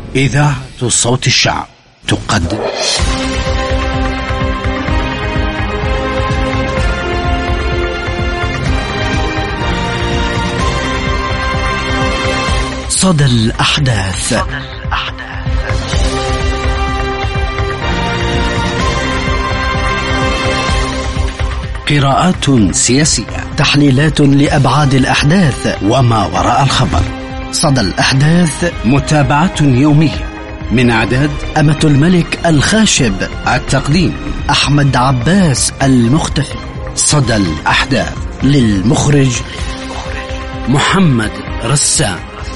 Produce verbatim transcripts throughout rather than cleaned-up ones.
إذاعة صوت الشعب تقدم صدى الأحداث. قراءات سياسية، تحليلات لأبعاد الأحداث وما وراء الخبر. صدى الأحداث، متابعة يومية من إعداد أمة الملك الخاشب، التقديم أحمد عباس المختفي. صدى الأحداث للمخرج محمد رسام.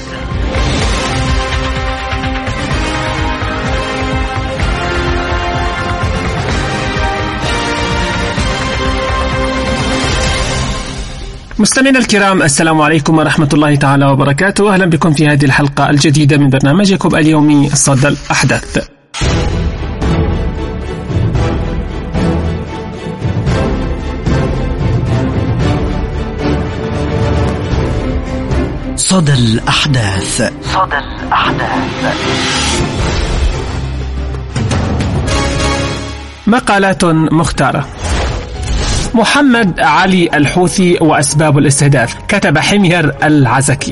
مستمعينا الكرام، السلام عليكم ورحمة الله تعالى وبركاته. أهلا بكم في هذه الحلقة الجديدة من برنامجكم اليومي صدى الأحداث. صدى الأحداث. صدى الأحداث. مقالات مختارة. محمد علي الحوثي وأسباب الاستهداف، كتب حمير العزكي.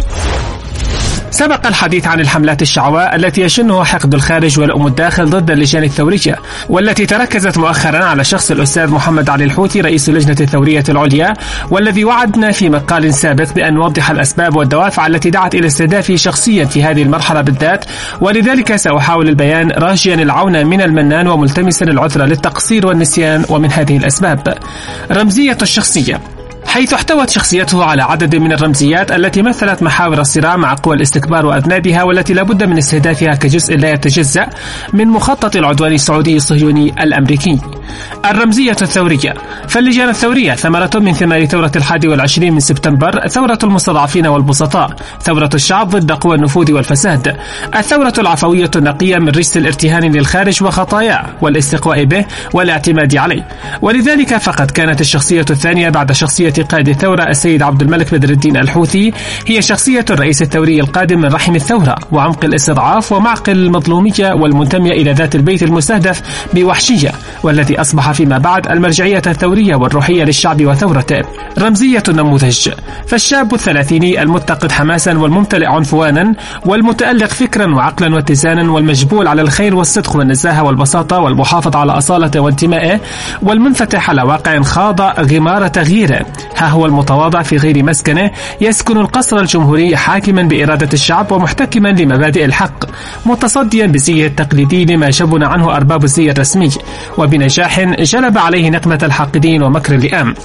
سبق الحديث عن الحملات الشعواء التي يشنها حقد الخارج ولؤم الداخل ضد اللجان الثورية، والتي تركزت مؤخرا على شخص الأستاذ محمد علي الحوثي رئيس اللجنة الثورية العليا، والذي وعدنا في مقال سابق بأن نوضح الأسباب والدوافع التي دعت إلى استهدافه شخصيا في هذه المرحلة بالذات، ولذلك سأحاول البيان راجيا العون من المنان وملتمسا العذر للتقصير والنسيان. ومن هذه الأسباب: رمزية الشخصية، حيث احتوت شخصيته على عدد من الرمزيات التي مثلت محاور الصراع مع قوى الاستكبار وأذنابها، والتي لابد من استهدافها كجزء لا يتجزأ من مخطط العدوان السعودي الصهيوني الأمريكي. الرمزية الثورية، فاللجان الثورية ثمرة من ثمار ثورة الحادي والعشرين من سبتمبر، ثورة المستضعفين والبسطاء، ثورة الشعب ضد قوى النفوذ والفساد، الثورة العفوية النقية من رجس الارتهان للخارج وخطاياه والاستقواء به والاعتماد عليه. ولذلك فقد كانت الشخصية الثانية بعد شخصية قائد الثورة السيد عبد الملك بدر الدين الحوثي هي شخصية الرئيس الثوري القادم من رحم الثورة وعمق الاستضعاف ومعقل المظلومية والمنتمية إلى ذات البيت المستهدف بوحشية، والذي أصبح فيما بعد المرجعية الثورية والروحية للشعب وثورته. رمزية النموذج، فالشاب الثلاثيني المتقد حماسا والممتلئ عنفوانا والمتألق فكرا وعقلا واتزانا والمجبول على الخير والصدق والنزاهة والبساطة والمحافظ على أصالته وانتمائه والمنفتح على واقع خاض غمار تغييره. ها هو المتواضع في غير مسكنه، يسكن القصر الجمهوري حاكما بإرادة الشعب ومحتكما لمبادئ الحق، متصديا بزيه التقليدي لما شبن عنه أرباب الزي الرسمي، وبنجاح جلب عليه نقمة الحاقدين ومكر اللئام.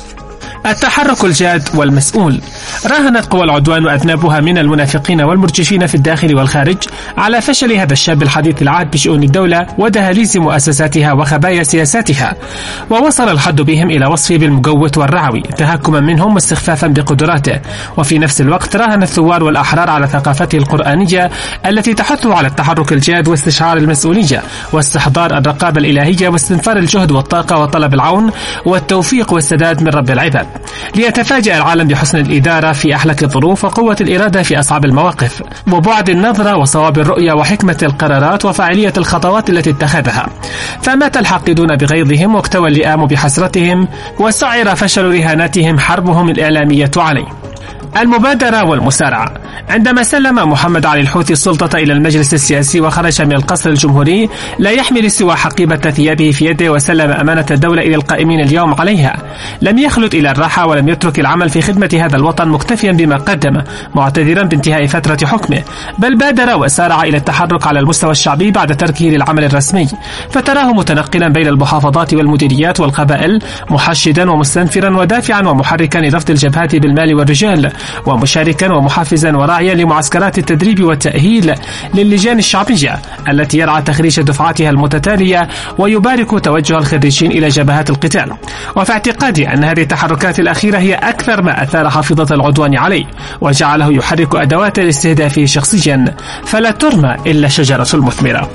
التحرك الجاد والمسؤول، راهنت قوى العدوان وأذنابها من المنافقين والمرجفين في الداخل والخارج على فشل هذا الشاب الحديث العهد بشؤون الدولة ودهاليز مؤسساتها وخبايا سياساتها، ووصل الحد بهم إلى وصفه بالمقوت والرعوي تهكما منهم واستخفافا بقدراته. وفي نفس الوقت راهن الثوار والأحرار على ثقافته القرآنية التي تحثه على التحرك الجاد واستشعار المسؤولية واستحضار الرقابة الإلهية واستنفار الجهد والطاقة وطلب العون والتوفيق والسداد من رب العباد، ليتفاجأ العالم بحسن الإدارة في أحلك الظروف وقوة الإرادة في أصعب المواقف وبعد النظرة وصواب الرؤية وحكمة القرارات وفاعلية الخطوات التي اتخذها. فمات الحاقدون بغيظهم واكتوى اللئام بحسرتهم وسعر فشل رهاناتهم حربهم الإعلامية عليه. المبادرة والمسارعة، عندما سلم محمد علي الحوثي السلطة إلى المجلس السياسي وخرج من القصر الجمهوري لا يحمل سوى حقيبة ثيابه في يده وسلم أمانة الدولة إلى القائمين اليوم عليها، لم يخلد إلى الراحة ولم يترك العمل في خدمة هذا الوطن مكتفيا بما قدم معتذرا بانتهاء فترة حكمه، بل بادر وسارع إلى التحرك على المستوى الشعبي بعد تركه للعمل الرسمي، فتراه متنقلا بين المحافظات والمديريات والقبائل محشدا ومستنفرا ودافعا ومحركا لرفض الجبهات بالمال والرجال، ومشاركا ومحفزا وراعيا لمعسكرات التدريب والتأهيل للجان الشعبية التي يرعى تخريج دفعاتها المتتالية ويبارك توجه الخريجين إلى جبهات القتال. وفي اعتقادي أن هذه التحركات الأخيرة هي أكثر ما أثار حافظة العدوان عليه وجعله يحرك أدوات الاستهداف شخصيا، فلا ترمى إلا شجرة المثمرة.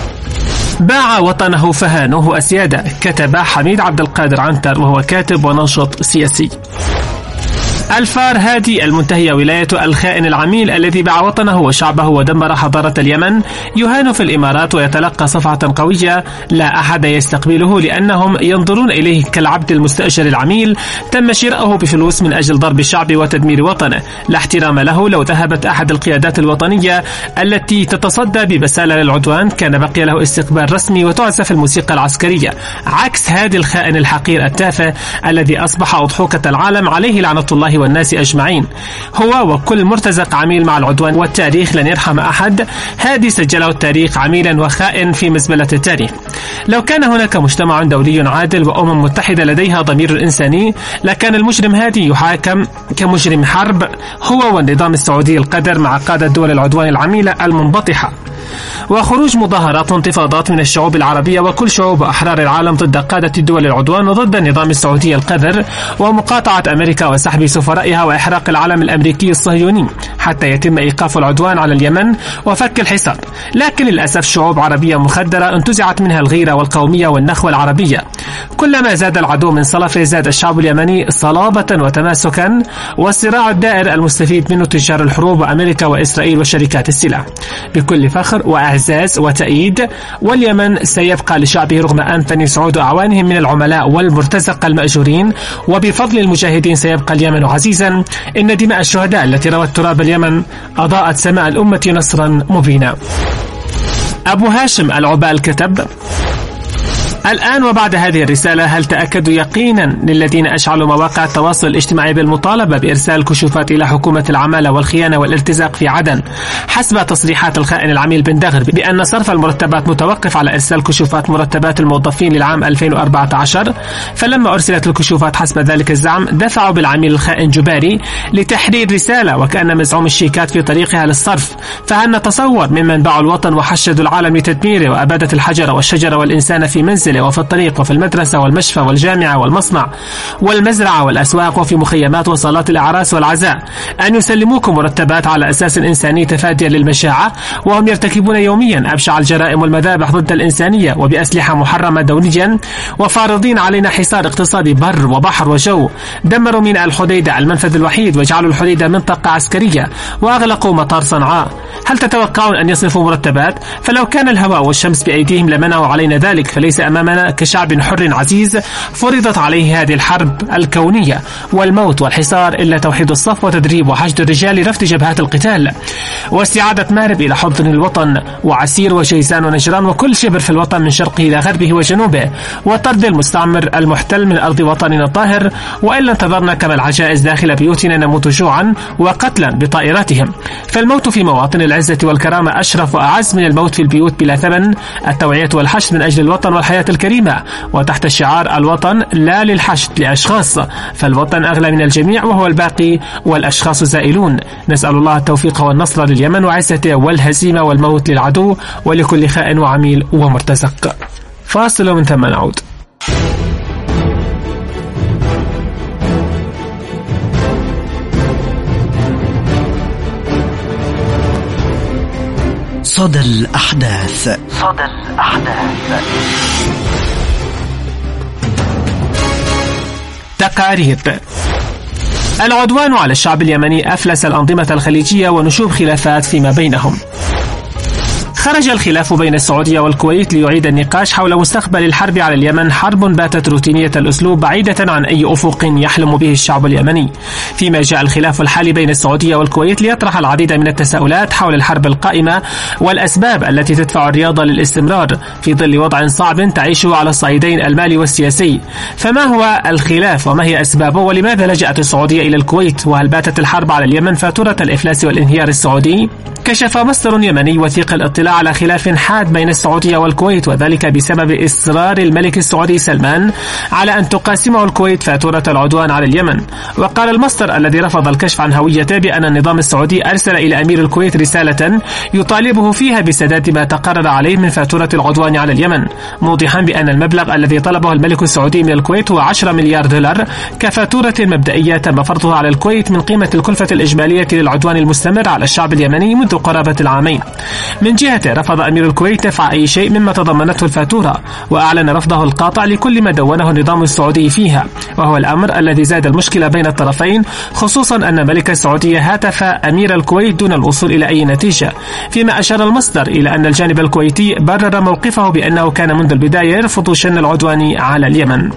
باع وطنه فهانوه أسيادة، كتب حميد عبد القادر عنتر وهو كاتب وناشط سياسي. الفار هادي المنتهية ولايته الخائن العميل الذي باع وطنه وشعبه ودمر حضارة اليمن يهان في الإمارات ويتلقى صفعة قوية لا أحد يستقبله لأنهم ينظرون إليه كالعبد المستأجر العميل تم شراؤه بفلوس من أجل ضرب الشعب وتدمير وطنه، لا احترام له. لو ذهبت أحد القيادات الوطنية التي تتصدى ببسالة للعدوان كان بقي له استقبال رسمي وتعزف الموسيقى العسكرية، عكس هذا الخائن الحقير التافه الذي أصبح أضحوكة العالم عليه لعنة الله والناس أجمعين. هو وكل مرتزق عميل مع العدوان، والتاريخ لن يرحم أحد. هادي سجله التاريخ عميلا وخائن في مزبلة التاريخ. لو كان هناك مجتمع دولي عادل وأمم متحدة لديها ضمير إنساني لكان المجرم هادي يحاكم كمجرم حرب، هو والنظام السعودي القدر مع قادة دول العدوان العميلة المنبطحة. وخروج مظاهرات وانتفاضات من الشعوب العربية وكل شعوب أحرار العالم ضد قادة الدول العدوان وضد النظام السعودي القذر، ومقاطعة أمريكا وسحب سفرائها وإحراق العلم الأمريكي الصهيوني حتى يتم إيقاف العدوان على اليمن وفك الحصار. لكن للأسف شعوب عربية مخدرة انتزعت منها الغيرة والقومية والنخوة العربية. كلما زاد العدو من صلفه زاد الشعب اليمني صلابة وتماسكا، والصراع الدائر المستفيد منه تجار الحروب وأمريكا وإسرائيل وشركات السلاح بكل فخر وإعزاز وتأييد. واليمن سيبقى لشعبه رغم أنف سعود أعوانهم من العملاء والمرتزق المأجورين، وبفضل المجاهدين سيبقى اليمن عزيزا. إن دماء الشهداء التي روت تراب اليمن أضاءت سماء الأمة نصرا مبينا. أبو هاشم العبال كتب: الآن وبعد هذه الرسالة هل تأكدوا يقينا للذين أشعلوا مواقع التواصل الاجتماعي بالمطالبة بإرسال كشوفات إلى حكومة العمالة والخيانة والارتزاق في عدن حسب تصريحات الخائن العميل بن دغر بأن صرف المرتبات متوقف على إرسال كشوفات مرتبات الموظفين للعام ألفين وأربعة عشر؟ فلما أرسلت الكشوفات حسب ذلك الزعم دفعوا بالعميل الخائن جباري لتحرير رسالة وكأن مزعوم الشيكات في طريقها للصرف. فهل نتصور ممن باعوا الوطن وحشدوا العالم لتدميره وأبادت الحجر والشجر والإنسان في منزله وفي الطريق وفي المدرسة والمشفى والجامعة والمصنع والمزرعة والأسواق وفي مخيمات وصالات الأعراس والعزاء أن يسلموكم مرتبات على أساس إنساني تفاديا للمشاعة، وهم يرتكبون يوميا أبشع الجرائم والمذابح ضد الإنسانية وبأسلحة محرمة دوليا، وفارضين علينا حصار اقتصادي بر وبحر وجو. دمروا ميناء الحديدة المنفذ الوحيد وجعلوا الحديدة منطقة عسكرية وأغلقوا مطار صنعاء. هل تتوقعون أن يصرفوا مرتبات؟ فلو كان الهواء والشمس بأيديهم لمنعوا علينا ذلك. فليس أمامنا كشعب حر عزيز فرضت عليه هذه الحرب الكونية والموت والحصار إلا توحيد الصف وتدريب وحشد الرجال لرفض جبهات القتال واستعادة مارب إلى حضن الوطن وعسير وجيزان ونجران وكل شبر في الوطن من شرقه إلى غربه وجنوبه، وطرد المستعمر المحتل من أرض وطننا الطاهر. وإلا انتظرنا كما العجائز داخل بيوتنا نموت جوعا وقتلا بطائراتهم. فالموت في مواطن العزة والكرامة أشرف وأعز من الموت في البيوت بلا ثمن. التوعية والحشد من أجل الوطن والحياة الكريمة وتحت الشعار الوطن لا للحشد لأشخاص، فالوطن أغلى من الجميع وهو الباقي والأشخاص زائلون. نسأل الله التوفيق والنصر لليمن وعزته والهزيمة والموت للعدو ولكل خائن وعميل ومرتزق. فاصل ومن ثم نعود. صدى الأحداث. صدى الأحداث. تقارير. العدوان على الشعب اليمني أفلس الأنظمة الخليجية ونشوب خلافات فيما بينهم. خرج الخلاف بين السعودية والكويت ليعيد النقاش حول مستقبل الحرب على اليمن، حرب باتت روتينية الأسلوب بعيدة عن أي أفق يحلم به الشعب اليمني. فيما جاء الخلاف الحالي بين السعودية والكويت ليطرح العديد من التساؤلات حول الحرب القائمة والأسباب التي تدفع الرياض للاستمرار في ظل وضع صعب تعيشه على الصعيدين المالي والسياسي. فما هو الخلاف وما هي أسبابه ولماذا لجأت السعودية إلى الكويت؟ وهل باتت الحرب على اليمن فاتورة الإفلاس والانهيار السعودي؟ كشف مصدر يمني وثيق الاطلاع على خلاف حاد بين السعودية والكويت، وذلك بسبب إصرار الملك السعودي سلمان على أن تقاسمه الكويت فاتورة العدوان على اليمن. وقال المصدر الذي رفض الكشف عن هويته بأن النظام السعودي أرسل إلى أمير الكويت رسالة يطالبه فيها بسداد ما تقرر عليه من فاتورة العدوان على اليمن، موضحا بأن المبلغ الذي طلبه الملك السعودي من الكويت هو عشرة مليار دولار كفاتورة مبدئية تم فرضها على الكويت من قيمة الكلفة الإجمالية للعدوان المستمر على الشعب اليمني منذ منذ قرابة العامين. من جهته رفض أمير الكويت دفع أي شيء مما تضمنته الفاتورة، وأعلن رفضه القاطع لكل ما دونه النظام السعودي فيها، وهو الأمر الذي زاد المشكلة بين الطرفين، خصوصا أن ملك السعودية هاتف أمير الكويت دون الوصول إلى أي نتيجة، فيما أشار المصدر إلى أن الجانب الكويتي برر موقفه بأنه كان منذ البداية يرفض شن العدوان على اليمن.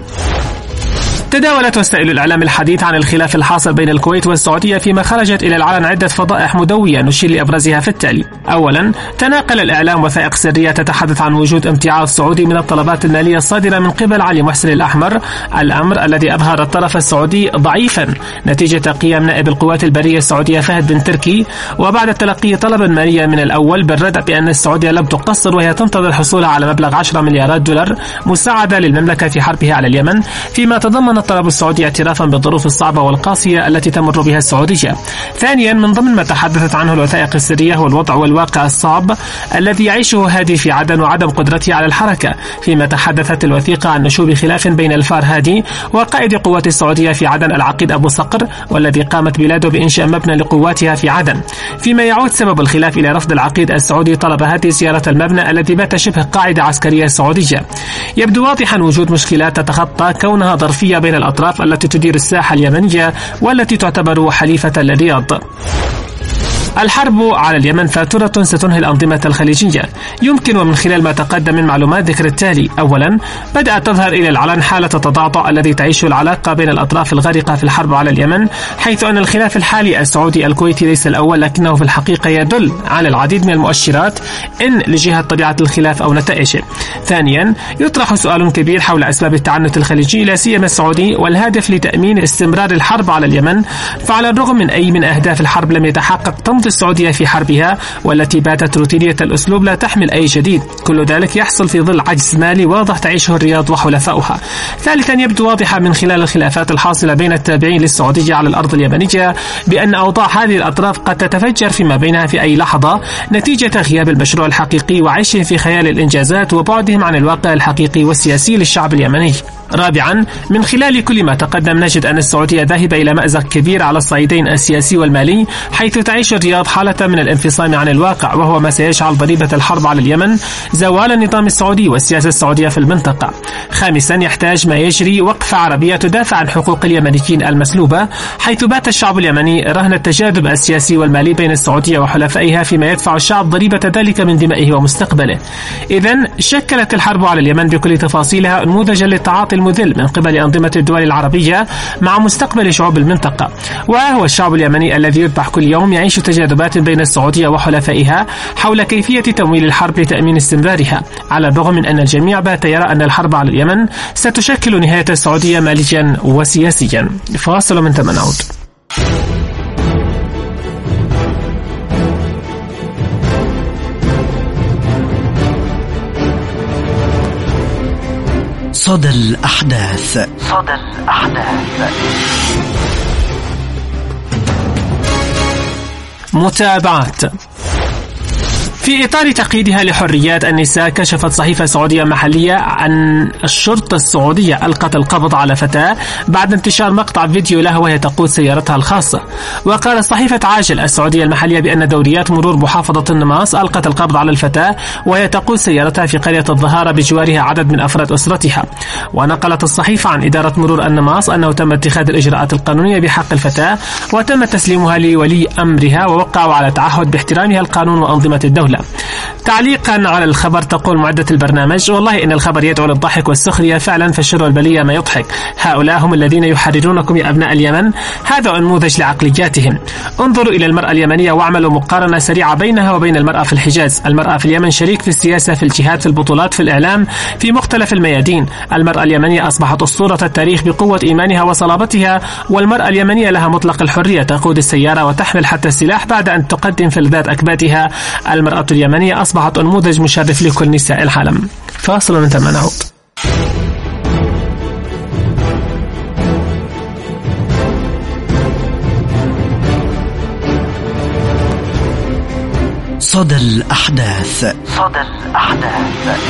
تداولت وسائل الإعلام الحديث عن الخلاف الحاصل بين الكويت والسعودية، فيما خرجت إلى العلن عدة فضائح مدوية نشير لأبرزها في التالي. أولا، تناقل الإعلام وثائق سرية تتحدث عن وجود امتعاض سعودي من الطلبات المالية الصادرة من قبل علي محسن الأحمر، الأمر الذي أظهر الطرف السعودي ضعيفا نتيجة قيام نائب القوات البرية السعودية فهد بن تركي، وبعد تلقي طلبا ماليا من الأول بالرد بأن السعودية لم تقصر وهي تنتظر الحصول على مبلغ عشرة مليارات دولار مساعدة للمملكة في حربها على اليمن، فيما تضمن الطلب السعودي اعترافا بالظروف الصعبة والقاسية التي تمر بها السعودية. ثانيا، من ضمن ما تحدثت عنه الوثائق السرية هو الوضع والواقع الصعب الذي يعيشه هادي في عدن وعدم قدرته على الحركة، فيما تحدثت الوثيقة عن نشوب خلاف بين الفار هادي وقائد قوات السعودية في عدن العقيد أبو صقر، والذي قامت بلاده بإنشاء مبنى لقواتها في عدن، فيما يعود سبب الخلاف إلى رفض العقيد السعودي طلب هادي زيارة المبنى الذي بات شبه قاعدة عسكرية سعودية. يبدو واضحا وجود مشكلات تتخطى كونها ظرفية بين الأطراف التي تدير الساحة اليمنية والتي تعتبر حليفة للرياض. الحرب على اليمن فاتورة ستنهي الأنظمة الخليجية. يمكن ومن خلال ما تقدم من معلومات ذكر التالي. أولا، بدأت تظهر إلى العلن حالة التضعضع الذي تعيشه العلاقة بين الأطراف الغارقة في الحرب على اليمن، حيث أن الخلاف الحالي السعودي الكويتي ليس الأول، لكنه في الحقيقة يدل على العديد من المؤشرات إن لجهة طبيعة الخلاف أو نتائجه. ثانيا، يطرح سؤال كبير حول أسباب التعنت الخليجي لا سيما السعودي والهادف لتأمين استمرار الحرب على اليمن، فعلى الرغم من أي من أهداف الحرب لم يتحقق تمضي السعودية في حربها، والتي باتت روتينية الأسلوب لا تحمل أي جديد. كل ذلك يحصل في ظل عجز مالي واضح تعيشه الرياض وحلفاؤها. ثالثا، يبدو واضحا من خلال الخلافات الحاصلة بين التابعين للسعودية على الأرض اليمنية بأن أوضاع هذه الأطراف قد تتفجر فيما بينها في أي لحظة نتيجة غياب المشروع الحقيقي وعيشهم في خيال الإنجازات وبعدهم عن الواقع الحقيقي والسياسي للشعب اليمني. رابعا، من خلال كل ما تقدم نجد أن السعودية ذاهبة إلى مأزق كبير على الصعيدين السياسي والمالي، حيث تعيش الرياض حالة من الانفصام عن الواقع، وهو ما سيجعل ضريبة الحرب على اليمن زوال النظام السعودي والسياسة السعودية في المنطقة. خامسا، يحتاج ما يجري وقفة عربية تدافع عن حقوق اليمنيين المسلوبة، حيث بات الشعب اليمني رهن التجاذب السياسي والمالي بين السعودية وحلفائها، فيما يدفع الشعب ضريبة ذلك من دمائه ومستقبله. إذن شكلت الحرب على اليمن بكل تفاصيلها نموذجا للتعاطي المذل من قبل أنظمة الدول العربية مع مستقبل شعوب المنطقة، وهو الشعب اليمني الذي يذبح كل يوم يعيش تجاذبات بين السعودية وحلفائها حول كيفية تمويل الحرب لتأمين استمرارها، على الرغم من أن الجميع بات يرى أن الحرب على اليمن ستشكل نهاية السعودية ماليا وسياسيا. فاصل من ثم نعود. صدى الأحداث. صدى الأحداث. متابعات. في إطار تقييدها لحريات النساء، كشفت صحيفة سعودية محلية عن الشرطة السعودية ألقت القبض على فتاة بعد انتشار مقطع فيديو لها وهي تقود سيارتها الخاصة. وقالت صحيفة عاجل السعودية المحلية بأن دوريات مرور محافظة النماص ألقت القبض على الفتاة وهي تقود سيارتها في قرية الظهارة بجوارها عدد من أفراد أسرتها. ونقلت الصحيفة عن إدارة مرور النماص أنه تم اتخاذ الإجراءات القانونية بحق الفتاة وتم تسليمها لولي أمرها، ووقعوا على تعهد باحترامها القانون وأنظمة الدولة. تعليقا على الخبر تقول معدة البرنامج: والله إن الخبر يدعو للضحك والسخرية فعلا، فالشر والبلية ما يضحك. هؤلاء هم الذين يحررونكم يا أبناء اليمن، هذا نموذج لعقلياتهم. انظروا إلى المرأة اليمنية واعملوا مقارنة سريعة بينها وبين المرأة في الحجاز. المرأة في اليمن شريك في السياسة، في الجهاد، في البطولات، في الإعلام، في مختلف الميادين. المرأة اليمنية أصبحت أسطورة التاريخ بقوة إيمانها وصلابتها، والمرأة اليمنية لها مطلق الحرية، تقود السيارة وتحمل حتى السلاح بعد أن تقدم فلذات أكبادها. المرأة اليمنية أصبحت نموذج مشرف لكل نساء العالم. فاصل من ثم نعود. صدى الأحداث. صدى الأحداث.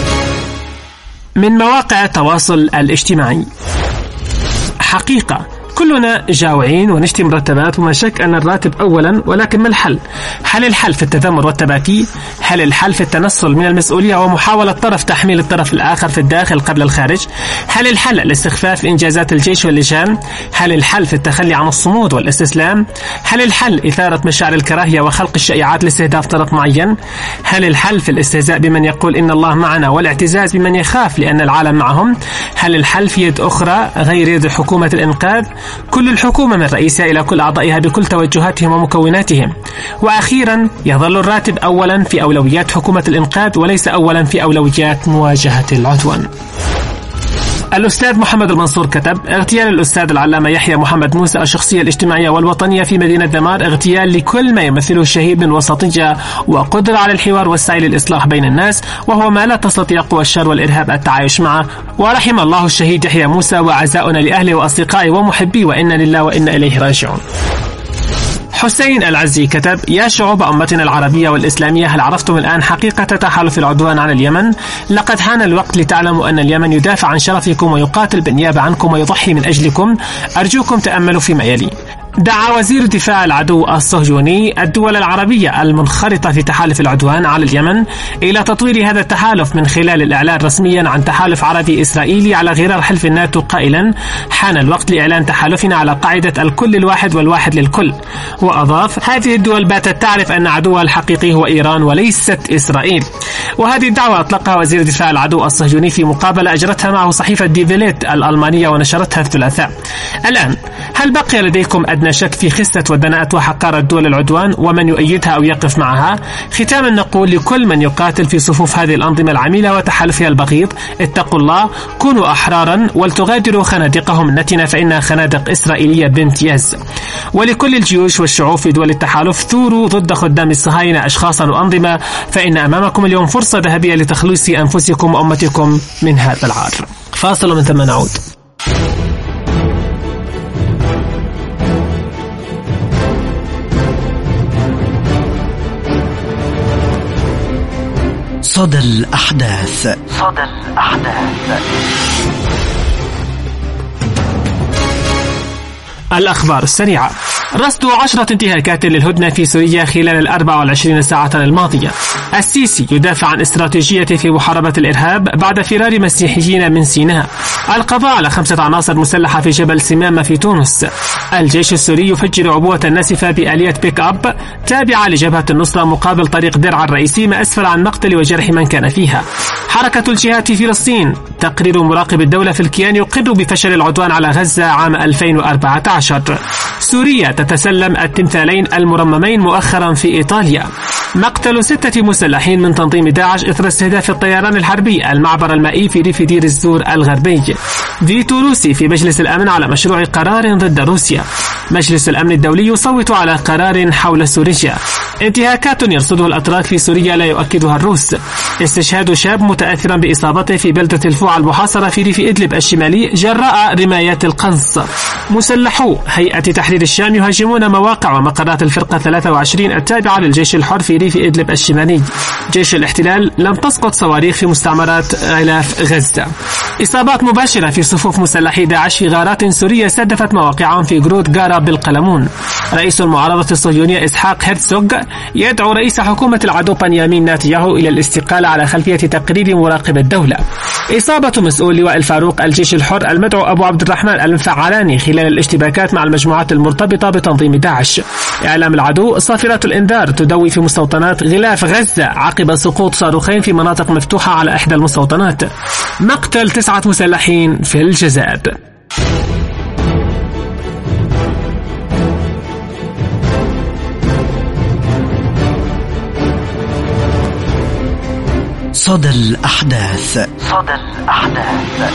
من مواقع التواصل الاجتماعي. حقيقة كلنا جاوعين ونشتي مرتبات، وما شك أن الراتب أولا، ولكن ما الحل؟ هل الحل في التذمر والتباكي؟ هل الحل في التنصل من المسؤولية ومحاولة طرف تحميل الطرف الآخر في الداخل قبل الخارج؟ هل الحل الاستخفاف إنجازات الجيش واللجان؟ هل الحل في التخلي عن الصمود والاستسلام؟ هل الحل إثارة مشاعر الكراهية وخلق الشائعات لاستهداف طرف معين؟ هل الحل في الاستهزاء بمن يقول إن الله معنا والاعتزاز بمن يخاف لأن العالم معهم؟ هل الحل في يد أخرى غير يد حكومة الإنقاذ؟ كل الحكومة من رئيسها إلى كل أعضائها بكل توجهاتهم ومكوناتهم. وأخيرا يظل الراتب أولا في أولويات حكومة الإنقاذ وليس أولا في أولويات مواجهة العدوان. الأستاذ محمد المنصور كتب: اغتيال الأستاذ العلامة يحيى محمد موسى الشخصية الاجتماعية والوطنية في مدينة دمار اغتيال لكل ما يمثله الشهيد من وسطية وقدرة على الحوار والسعي للإصلاح بين الناس، وهو ما لا تستطيع قوى الشر والإرهاب التعايش معه. ورحم الله الشهيد يحيى موسى، وعزاؤنا لأهله وأصدقائه ومحبيه، وإنا لله وإنا إليه راجعون. حسين العزي كتب: يا شعوب أمتنا العربية والإسلامية، هل عرفتم الآن حقيقة تحالف العدوان على اليمن؟ لقد حان الوقت لتعلموا أن اليمن يدافع عن شرفكم ويقاتل بالنيابة عنكم ويضحي من أجلكم. أرجوكم تأملوا فيما يلي. دعا وزير دفاع العدو الصهيوني الدول العربية المنخرطة في تحالف العدوان على اليمن إلى تطوير هذا التحالف من خلال الإعلان رسميا عن تحالف عربي إسرائيلي على غرار حلف الناتو، قائلا: حان الوقت لإعلان تحالفنا على قاعدة الكل الواحد والواحد للكل. وأضاف: هذه الدول باتت تعرف أن عدوها الحقيقي هو إيران وليست إسرائيل. وهذه الدعوة أطلقها وزير دفاع العدو الصهيوني في مقابلة أجرتها معه صحيفة دي فيليت الألمانية ونشرتها الثلاثاء. الآن، هل بقي لديكم أدنى شك في خسة ودناءة وحقارة دول العدوان ومن يؤيدها أو يقف معها؟ ختاما نقول لكل من يقاتل في صفوف هذه الأنظمة العميلة وتحالفها البغيض: اتقوا الله، كونوا أحرارا، ولتغادروا خنادقهم النتنة فإنها خنادق إسرائيلية بامتياز. ولكل الجيوش والشعوب في دول التحالف: ثوروا ضد خدام الصهاينة أشخاصا وأنظمة، فإن أمامكم اليوم فرصة ذهبية لتخليص أنفسكم وأمتكم من هذا العار. فاصل ومن ثم نعود. صدى الأحداث. صدى الأحداث. الأخبار السريعة. رصد عشرة انتهاكات للهدنة في سوريا خلال الأربع والعشرين ساعة الماضية. السيسي يدافع عن استراتيجيته في محاربة الإرهاب بعد فرار مسيحيين من سيناء. القضاء على خمسة عناصر مسلحة في جبل سمامة في تونس. الجيش السوري يفجر عبوة ناسفة بآلية بيك أب تابعة لجبهة النصرة مقابل طريق درعا الرئيسي، ما أسفر عن مقتل وجرح من كان فيها. حركة الجهاد في فلسطين. تقرير مراقب الدولة في الكيان يقر بفشل العدوان على غزة عام ألفين وأربعة عشر. سوريا تتسلم التمثالين المرممين مؤخرا في إيطاليا. مقتل ستة مسلحين من تنظيم داعش إثر استهداف الطيران الحربي المعبر المائي في ريف دير الزور الغربي. فيتو روسي في مجلس الأمن على مشروع قرار ضد روسيا. مجلس الأمن الدولي يصوت على قرار حول سوريا. انتهاكات يرصدها الأتراك في سوريا لا يؤكدها الروس. استشهاد شاب متأثرا بإصابته في بلدة الفوع المحاصرة في ريف إدلب الشمالي جراء رمايات القنص. مسلحو هيئة تحرير الشام يهاجمون مواقع ومقرات الفرقة ثلاثة وعشرين التابعة للجيش الحر في ريف إدلب الشمالي. جيش الاحتلال: لم تسقط صواريخ في مستعمرات غلاف غزة. إصابات مباشرة في صفوف مسلحي داعش في غارات سورية استهدفت مواقعهم في جرود غارة بالقلمون. رئيس المعارضة الصهيونية إسحاق هيرتسوغ يدعو رئيس حكومة العدو بنيامين نتنياهو إلى الاستقالة على خلفية تقرير مراقب الدولة. إصابة مسؤول لواء الفاروق الجيش الحر المدعو أبو عبد الرحمن المفعلاني خلال الاشتباكات مع المجموعات المرتبطة بتنظيم داعش. إعلام العدو: صافرات الإنذار تدوي في مستوطنات غلاف غزة عقب سقوط صاروخين في مناطق مفتوحة على إحدى المستوطنات. مقتل تسعة مسلحين في الجزائر. صدى الأحداث. صدى الأحداث.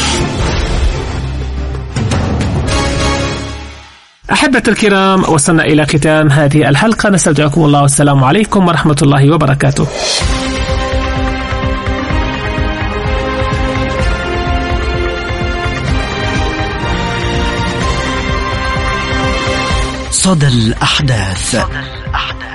أحبة الكرام، وصلنا إلى ختام هذه الحلقة. نستودعكم الله والسلام عليكم ورحمة الله وبركاته. صدى الأحداث. صدى الأحداث.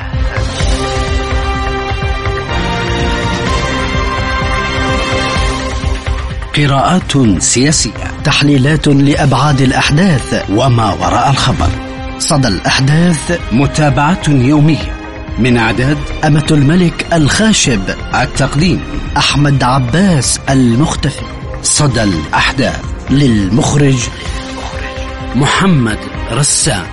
قراءات سياسية. تحليلات لأبعاد الأحداث وما وراء الخبر. صدى الأحداث متابعة يومية من إعداد أمة الملك الخاشب، التقديم أحمد عباس المختفي. صدى الأحداث للمخرج محمد رسام.